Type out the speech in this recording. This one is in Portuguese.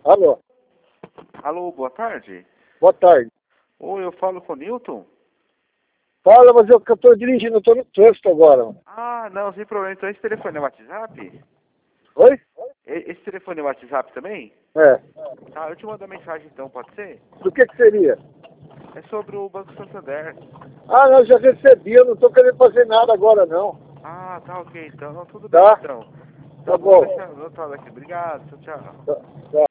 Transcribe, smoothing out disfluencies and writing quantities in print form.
Alô, Alô, boa tarde. boa tarde. Oi, eu falo com o Newton? Fala, mas eu que eu tô dirigindo, eu tô no trânsito agora, mano. Ah, não, sem problema. Então esse telefone é WhatsApp? Oi? Esse telefone é WhatsApp também? É. Tá, eu te mando a mensagem então, pode ser? Do que seria? É sobre o Banco Santander. Ah, não, já recebi, eu não tô querendo fazer nada agora, não. Ah, tá ok então. Tudo bem Tá? então. Tá Então vou bom. deixar anotado aqui. Obrigado, tchau, tchau. Tá, tá.